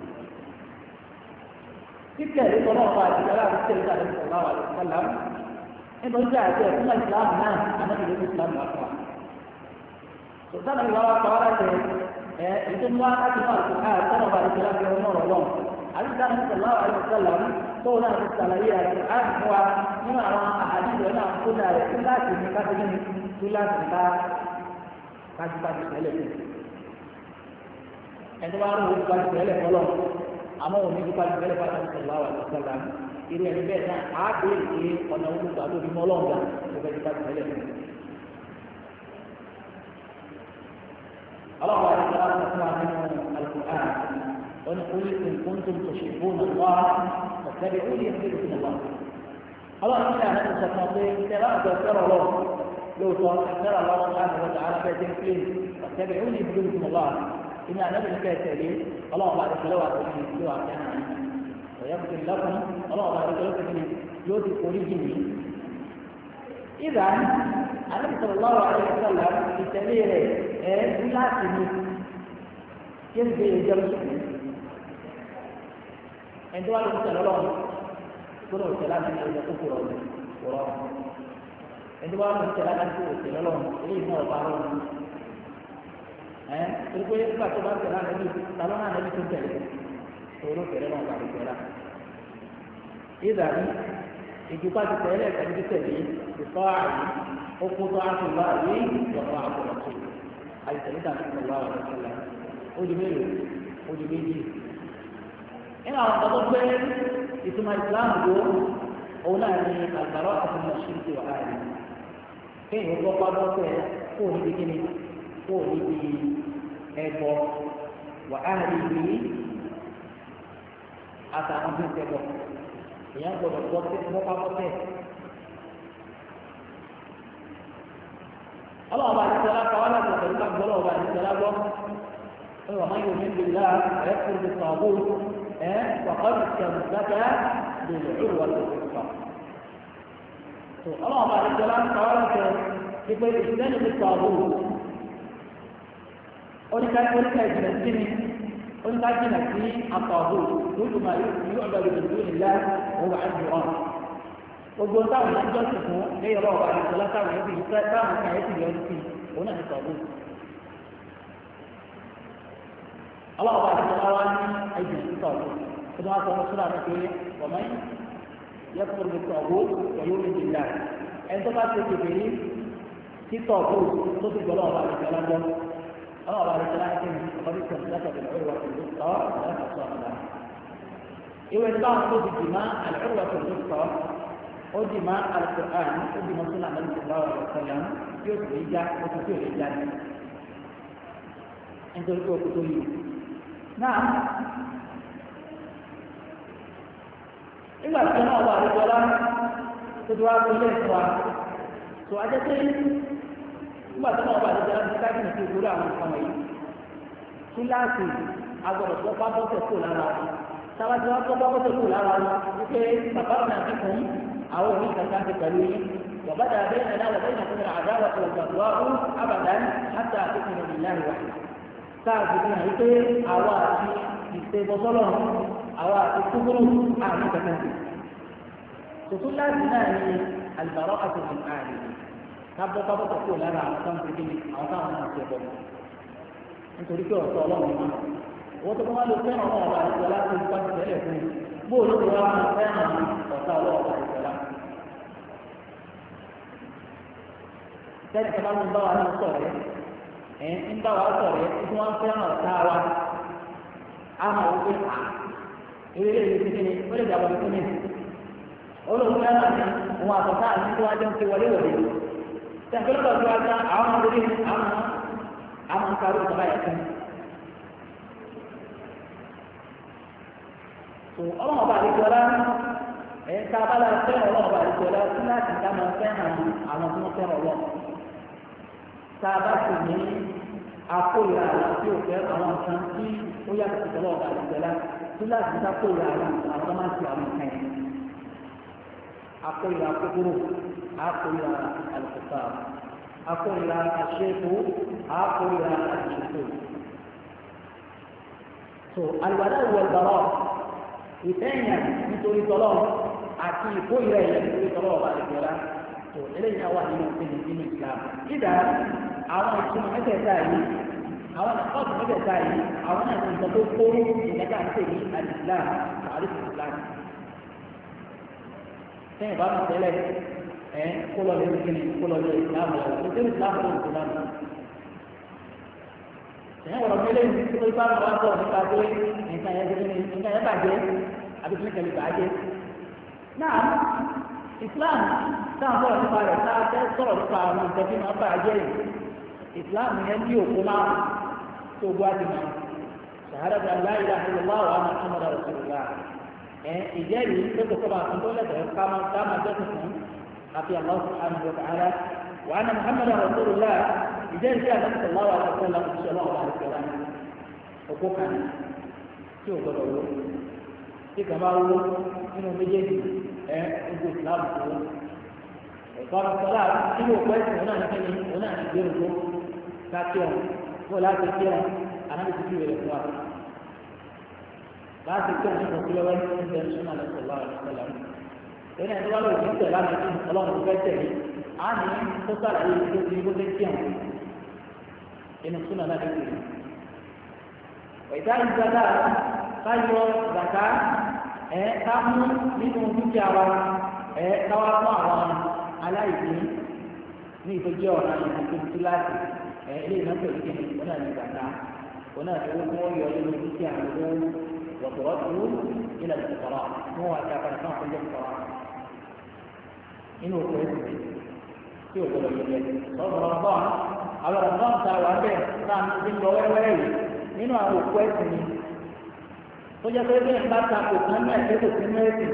títẹ̀ lé tọ́lọ́ ọba ìṣẹ̀lá àti tẹ̀lé àti sọ̀rọ̀ àwọn àlùfáà nítorí tí àti ẹ̀fún ìsìlámù náà ànábìlẹ̀ ní ìsìlámù wà fún wa. sọ̀tàn ìwà wa kọ́ ọ́rá tẹ ẹ ètò ní wá láti máa kó ká ẹ̀sán ọba àti ìṣẹ̀lá fi ọmọ ọ̀rọ̀ lọ́wọ́. àti sáà ní sọ̀lá wa àti sọ̀lá tó náà ti sàlàyé àti àti fún wa nínú àwọn àdìsọ náà kó náà rẹ̀ kí láti ní ká tẹ́lẹ̀ ní kí láti ká kájúkájú tẹ́lẹ̀ fún. ẹni wá ń wo kájú tẹ́lẹ̀ fọlọ́ àmọ́ òní kájú tẹ́lẹ̀ fún àti sọ̀lá wa àti sọ̀lá irú ẹni bẹ́ẹ̀ náà á béèrè pé ọ̀nà olùgbà tó fi mọ́ ọlọ́ọ̀gá tó fẹ́ dípá tẹ́lẹ̀ fún un. ọlọ́run àti ìjọba tó fún wa nínú Al-Qur'an wọn ni kúlì kuntum tuhibbuna Allah fattabi'uni yuhbibkum Allah. ọlọ́run ní àná sọ fún ọ pé tẹ̀lá àgbẹ̀ fẹ́ràn lọ lóòótọ́ fẹ́ràn lọ́wọ́ láti wọ́n tààrà bẹ́ẹ̀ dé pé fattabi'uni yuhbibkum Allah. ìní àná bí kẹ́ tẹ̀lé ọlọ́run àti ìjọba tó fi ìlú àfẹ́ràn ويغفر لكم الله بعد ذلك يؤتي قريبه إذا النبي صلى الله عليه وسلم في سبيل لا تموت كيف يجوز عندما يقول الله كل الكلام إذا كفر وراء عندما يقول الكلام يقول الله إليه ما وقعون ها تقول يبقى تبارك الله نبي طالما نبي تنتهي toro kẹrẹ náà kàrí kẹrẹ ìdàrí ìjùpá ti tẹ̀lé ẹ̀kẹ́ tẹ̀lé ìfọ́ àyè okùnfọ́ àtúbà àyè ìjọba àbúrọ̀tò àìsàn ìdàrí ìjọba àbúrọ̀tò ojú mélòó ojú méjì. nínú àwọn ọ̀dọ́ pé ìtumọ̀ ìsìláàmù ló òun náà ní àgbàrá àti mọ̀ṣíìtì wà láàyè kéèyàn gbọ́ pábọ́ pé kó o níbi kíni kó o níbi ẹ̀bọ wà á rí ibi àtàwọn tó ń tẹ bọ èèyàn gbọ́dọ̀ gbọ́ tẹ mọpá bọ tẹ. ọlọ́wọ́ bá ti sọlá kọ́ láti ọ̀sẹ̀ nípa gbọ́ ọlọ́wọ́ bá ti sọlá gbọ́ ẹ wà máa yọ ní ìlú la ẹ kúrò ní sọ̀bù ẹ wàkọ́ ní sẹ̀mù gbàgbà lòlù ìlú wa tó ti sọ. ọlọ́wọ́ bá ti sọlá kọ́ láti ìpè ìsẹ́ni ní sọ̀bù oníkà oníkà ìjìnlẹ̀ sí ni. oníkájínà sí àtọ̀hù lójú máa yóò ọ̀dọ̀ ìdòdó nílá òun wà ní ọ̀run. gbogbo táwọn náà jọ́sìn fún lẹ́yìn ọlọ́wọ́ bá nìkan látàwọn ẹbí táwọn kan ẹbí yọ sí òun náà ní tọ̀hù. ọlọ́wọ́ bá nìkan wá ní ẹ̀jẹ̀ sí tọ̀hù. ó ní wọ́n sọ fún sọ́dọ̀ pé ọ̀mọ́ yẹ kó lè tọ̀hù pẹ̀lú ìdílé ẹni tó bá ti tètè ní sí tọ̀hù tó ti gbọ́dọ̀ ọba nìkan lágbọ́ الله بعد ثلاثة قد استمسك بالعروة الوثقى لا تصاب لها. إذا بعض الدماء العروة الوثقى ودماء القرآن ودماء سنة النبي صلى الله عليه وسلم يسوي جاء وتسوي الجنة. أنت تقول كتولي. نعم. إذا كان الله عليه وسلم تدعى كل إخوان. سؤال nígbà tí wọn bá lè jẹrán ní káàkiri ti ìgboro àwọn nǹkan wọ̀nyí kíláàsì agbọ́dọ̀ tó bá bọ́sẹ̀ kó lára wọn sábàtì wọn tó bá bọ́sẹ̀ kó lára wọn wípé bàbá mi àti fún àwọn òní kankan ti pẹ̀lú yín bàbá dàbẹ ẹ̀dá wọ̀ bẹ́ẹ̀ nàkúnmí àdáwà tó gbàgbọ́ àwọn abàdán hàtà àfikún ìlànà ìwà sáàbì fi hàn wípé àwa àti ìṣèbọsọlọ àwa àti kúkúrú àrùn kankan ti tòtún láti náà ní àlùbárọ àti àrùn kábọ́ kábọ́ kọ̀kọ́ lára àwọn táwọn ti kíni àwọn táwọn náà ti bọ̀ nítorí pé ọ̀tọ̀ ọlọ́run náà owó tó kọ́ wá ló fẹ́ràn ọmọ ọba àdìsọ́lá tó bá ti tẹ́lẹ̀ fún un bóòlù tó wá máa fẹ́ràn ọ̀tá ọlọ́run àdìsọ́lá. sẹ́ni tó bá ń bá wa ní sọ̀rọ̀ ẹ̀ ń bá wa sọ̀rọ̀ ẹ̀ tí wọ́n fẹ́ràn ọ̀tá wa á máa wọ́n pé à ìwé ilé ìwé kékeré ó lè dàgbà lóko ní olóògùn yàrá ni òun àtọ̀tá àti tó wájú ń fi wọlé wọlé tẹ̀gbẹ́lẹ́ tó wájú àwọn ọmọdé àwọn àwọn kárò ìjọba yẹn fún so ọlọ́run ọba àdìgbò ọlá ẹ̀ ká bá la fẹ́ràn ọlọ́run ọba àdìgbò ọlá tí láti ká máa fẹ́ràn àwọn tí wọ́n fẹ́ràn ọlọ́run tá a bá sì ní akóyà àwọn tí ò fẹ́ àwọn nǹkan tí ó yàtọ̀ sí ọlọ́run ọba àdìgbò ọlá tí láti ká kóyà àwọn àwọn tó máa ń ṣe àwọn nǹkan yẹn akóyà kúkúrú akóyà àlùkùkà akóyà àṣekù akóyà àṣekù so àlùwàdà ìwọlbàrọ ìfẹ́yìn nítorí tọ́lọ́ àti ìkóyìrẹ́ ìyẹn nítorí tọ́lọ́ ọba àdìgbọ́lá tó eléyìí náà wà nínú ìpínlẹ̀ nínú Islam ìdá àwọn ìtumọ̀ mẹ́tẹ̀ẹ̀ta yìí àwọn ìkọ́sù mẹ́tẹ̀ẹ̀ta yìí àwọn náà ti nǹkan tó kóró ìgbàgbà ń pè ní al-Islam àrífù Islam sẹ́yìn bá mi tẹ́lẹ̀ ẹ̀ kó lọ lé kíni kó lọ lé Islam lọ kó tẹ́lẹ̀ Islam lọ sí Islam sẹ́yìn wọ̀rọ̀ mẹ́lẹ̀ ní kó ipá mi wá sọ̀rọ̀ nípa pé nǹkan yẹn kíni nǹkan yẹn bàjẹ́ àbí kíni kẹ́lẹ́ bàjẹ́ náà Islam táwọn sọ̀rọ̀ nípa rẹ̀ táwọn fẹ́ sọ̀rọ̀ nípa àwọn nǹkan tí wọ́n bàjẹ́ yìí Islam yẹn ní òkú máa tó gbá ti máa ṣàhádà la ilaha illallah wa anna Muhammadar rasulullah ẹ̀ ìjẹ́rìí tó tó kọ́ bá fún tó lẹ́tọ̀ọ́ ká máa ká máa jẹ́ tuntun àfi Allah subhanahu wa ta'ala wa anna Muhammadar rasulullah ìjẹ́rìí sí àti sallallahu alaihi wa sallam ìṣẹ̀lẹ̀ ọ̀la ìṣẹ̀lẹ̀ òkú kan tí ò gbọdọ̀ wó tí kà máa wó nínú méjèèjì ẹ̀ ogun Islam tó wó ẹ̀kọ́ sọlá nínú òkú ẹ̀sìn òun náà ní kíni òun náà ní ìgbéró tó ká kí ọ̀ kó láti kí ọ̀ anábì ti fi wẹ̀rẹ̀ fún wa láti kí ọ̀ nípa kí lọ́wọ́ ní ìṣẹ̀lẹ̀ sọ́nà sallallahu alaihi wa sallam ẹni ẹni wá lóògùn tẹ̀ láti kí ọlọ́run tó fẹ́ tẹ̀lé á ní tó sàlàyé tó ti bó fẹ́ kí ọ̀ inú súnà náà ti kiri ìdá ìjọba káyọ zaka ẹ ká mú nínú dúkìá wa ẹ káwá fún àwọn aláìní ní ìtọ́jú ọ̀nà ìdókòtò láti ẹ ilé ìnáwó ìdíje ọ̀nà ìgbàta ọ̀nà ìdókòtò wọn yọ nínú dúkìá owó wọ̀tọ̀wọ́tò ilẹ̀ ìfọ̀rọ̀ wọn wà ká padà fún àkójọ ìfọ̀rọ̀ nínú òkú ẹ̀sìn tí ò gbọdọ̀ yẹ lọ́wọ́ rọ̀bọ̀n àwọn rọ̀bọ̀n ta wà bẹ́ẹ̀ náà ti ń lọ wẹ́rẹ́wẹ́rẹ́ yìí nínú àwọn òkú ẹ̀sìn ni tó jẹ́ pé bẹ́ẹ̀ bá ta kò kán náà ẹ̀kẹ́ kò sínú ẹ̀sìn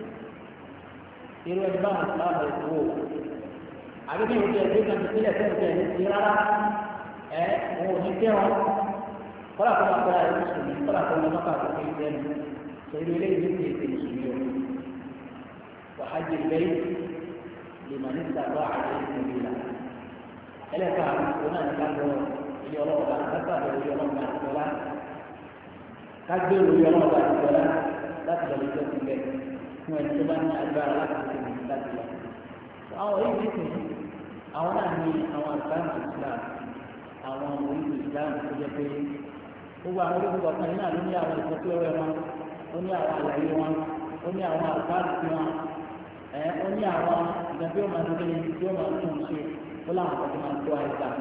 irú ẹni báwọn ìsìlámù ẹ̀sìn wò àbí bí ìwé ẹ̀sìn kan ti sílẹ̀ fẹ́ẹ̀ fẹ́ẹ̀ ní ti rárá ẹ̀ òun ò ní kẹ́ wọn kọ́lá kó máa kọ́lá ẹ̀sìn sùn ní kọ́lá kó máa mọ́kà kó kéé sẹ́nu tó irú eléyìí ní ti èsì ìsúnyọ wàhájì lẹ́yìn lèmọ̀ ní sàlọ́ àti ìsìnbílà ẹlẹ́ka òun náà ní ká lọ ilé ọlọ́ọ̀bà kápá lọ ilé ọlọ́ọ̀bà àtìkọ́lá kágbé ilé ọlọ́ọ̀bà àtìkọ́lá láti lọ ilé ọ̀sìn bẹ́ẹ̀ fún ẹni tó bá ní agbára láti ṣe ní láti lọ. àwọn èyí ti sìn àwọn náà ní àwọn àgbáǹtì Islam àwọn orílẹ̀ Islam tó jẹ́ pé gbogbo àwọn orílẹ̀ kọ̀ọ̀kan yìí náà ló ní àwọn ìfọ́síwẹ́wẹ́ wọn ó ní àwọn àlàyé wọn ó ní àwọn àgbáǹtì wọn ẹ ó ní àwọn ìgbà tí ó máa ń gbé tí ó máa ń tún ṣe ó láwọn kan tó máa ń tó àìsàn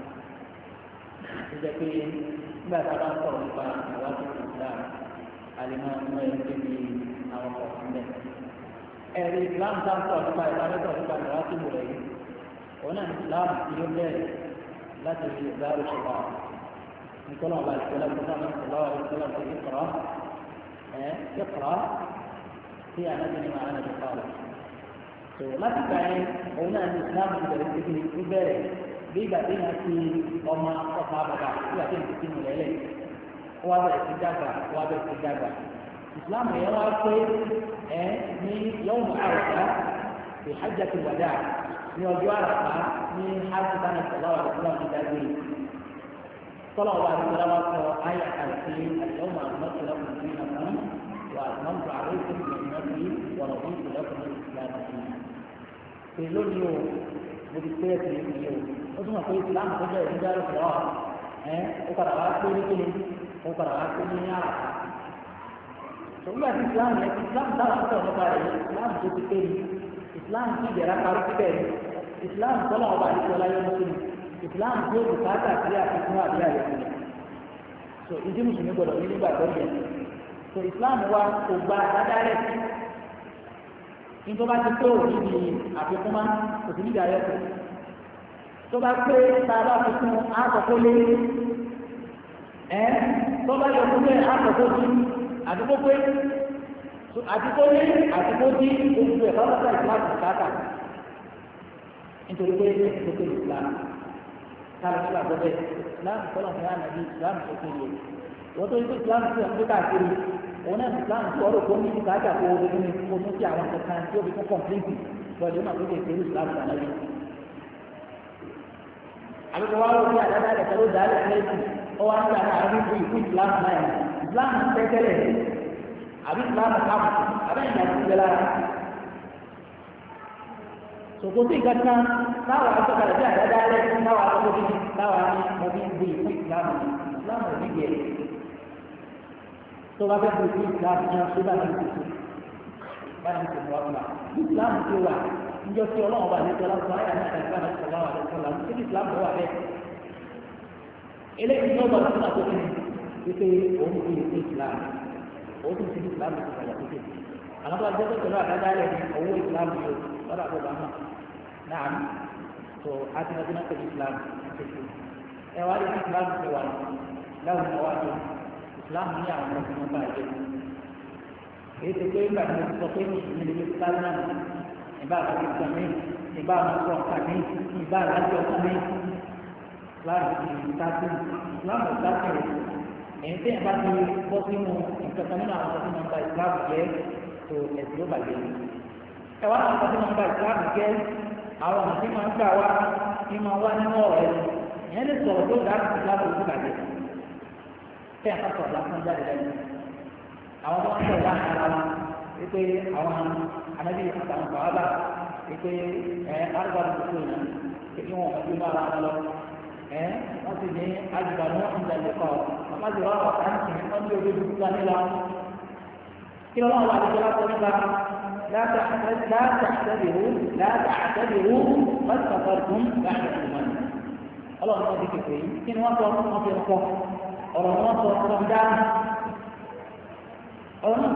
tó jẹ́ pé nígbà tá a bá ń sọ̀rọ̀ nípa àwọn àtúntò Islam àlèmọ́ ọmọ ẹ̀ ń débi àwọn ọ̀sán bẹ́ẹ̀. ẹ̀rí Islam tá a sọ̀rọ̀ nípa ìbálòpọ̀ nípa ìwà tó wù rẹ̀ yìí òun náà ní Islam tí ó bẹ̀rẹ̀ láti fi ìdáàrú ṣọ̀rọ̀ nítorí àwọn àìsàn tó náà ń sọ̀rọ̀ àwọn ìṣẹ̀lẹ̀ tó ti kọ̀rọ̀ ẹ̀ kíkọ̀rọ̀ tí a náà ti ní màá náà ti kọ̀rọ̀. tó láti gbà yẹn òun náà ní Islam ti bẹ̀rẹ̀ sí ti bẹ̀rẹ̀ bí ìgbà tí yẹn ti ọmọ ọ̀fà bàbà ìgbà tí yẹn ti mú lẹ́lẹ̀ ó wá bẹ̀rẹ̀ sí dàgbà ó wá bẹ̀rẹ̀ sí dàgbà Islam yẹn wá pé ẹ ní yawm Arafah fi hajjatul wada' ní ọjọ́ àràfà ní hajj tánà sallallahu alaihi wasallam ní dágbére tọ́lọ̀ wà ní ìjọba sọ ayé àti al-yawma akmaltu lakum dinakum wa atmamtu alaykum ni'mati wa raditu lakum al-islam dinan. pè lónìí o mo ti pé ẹsẹ̀ yìí o ó tún mọ̀ pé Islam tó bẹ̀rẹ̀ ní dárí fún ọ ẹ ó padà wá pé ní kíni ó padà wá pé ní àràfà. Sọ̀rọ̀ àti Islam yẹn Islam dára púpọ̀ nípa rẹ̀ Islam tó ti pé ní Islam tí ìjẹ̀rà parí síbẹ̀ ní Islam tọ́lọ̀ ọba àti ọlá yẹn mọ́tò ní Islam tí ó bùkátà sí àfikún àbí àyẹ̀kọ́ ní. so ìdí mùsùlùmí gbọdọ̀ ní nígbà tó yẹ tó Islam wa kò gba dáadáa rẹ̀ nítorí bá ti pé òní di àfikún máa kò sí níbi ayọ́ kù tó bá pé tá a bá fi kún àkọ́kọ́ lé ẹ́ tó bá yọ kún bẹ́ẹ̀ àkọ́kọ́ dín àdúgbò pé àdúgbò lé àdúgbò dín gbogbo ẹ̀ lọ́dọ̀ Islam kàkà nítorí pé ètò pé Islam kálí nígbà tó bẹ́ẹ̀ Islam kọ́lọ̀ fún yàrá nàbí Islam tó kéde wọ́n tó yẹ kó Islam tó yẹ kó káàkiri òun náà Islam tó ọ̀rọ̀ tó ní káàkiri àpò owó tó ní kó tó ti àwọn kankan tí ó fi fún kọ̀m̀pléǹtì lọ́dún náà tó lè ṣe Islam tó àlàyé. àbíkọ́ wa wọ́n fi àdáda rẹ̀ kẹ́ló dáa lẹ́sìn ó wá ń gbà náà àbí fún ìfún Islam náà Islam tẹ́tẹ́lẹ̀ àbí Islam káàpù àbí ìyàtúndẹ́lá sòkòtì kankan táwa àtọ́kàlẹ̀ bí àdáda rẹ̀ táwa àtọ́kọ́ bí táwa ní mo bí bu ìfún Islam Islam ò ní yẹ tó bá fẹ́ bu ìfún Islam ní ọ̀ṣọ́ bá ní ìfún bá ní ìfún wa fúnra Islam ti wà níjọ́ tí ọlọ́run bá ní ìjọba fún ayé àti àìsàn àti ìṣọ̀lá wà lọ́sọ̀ là ní Islam tó wà bẹ́ẹ̀ eléyìí ní ọgbà tó nàkó kí ni wípé òun fi ìfún Islam òun fi ìfún Islam ti wà lọ́sọ̀ àwọn tó àjẹsọ pẹ̀lú àdáda rẹ̀ ní owó Islam yìí lọ́dọ̀ àbọ̀bọ̀ àmọ́ náà tó àti nàbí náà pẹ̀lú Islam ṣèṣe ẹ wá lè ní Islam ti wà láwùjọ náà wà tó Islam ní àwọn ọmọ tó ń bá ẹgbẹ́ èyí ti pé nígbà tí mo ti sọ pé mùsùlùmí lè fi sáré náà ìbá àti ìsàn mi ìbá àwọn ọkọ ọkà mi ìbá àlájọ ọkọ mi Islam ti sáté Islam ti sáté èyí tí ẹ bá ti bọ́ sínú nǹkan kan nínú àwọn ọmọ tó ń bá Islam jẹ́ tó ẹ̀sìn ló bàjẹ́ ẹ wá àwọn ọmọ tó ń bá Islam jẹ́ àwọn ọmọ tí máa ń gbà wá tí máa wá nínú ọ̀rọ̀ ẹ̀ ìyẹn lè sọ̀rọ̀ tó dáa sí Islam ló bàjẹ́ kí ẹ̀ ká sọ̀rọ̀ lásán jáde lẹ́nu àwọn tó ń sọ̀rọ̀ láàrin ara wọn wípé àwọn anábì àtàwọn bàbá wípé ẹ arúgbó àdúgbò náà kí wọn kò tún bá ara wọn lọ ẹ wọn sì ní àjùbà ní wọn ń jalè kọ ọmọ sì wọn wà ní ìsìn wọn ní ojú dúdú ká nílọ kí ló wọn wà ní ìjọba tó nípa láti àtẹ́bìrú láti àtẹ́bìrú wọ́n ti sọ̀tọ̀ tún láti ìmọ̀ ọlọ́run wọn di kékeré yìí kí ni wọ́n sọ wọn fi ń kọ ọ̀rọ̀ wọn sọ ọ̀rọ̀ ń dáhùn ọ̀rọ̀ náà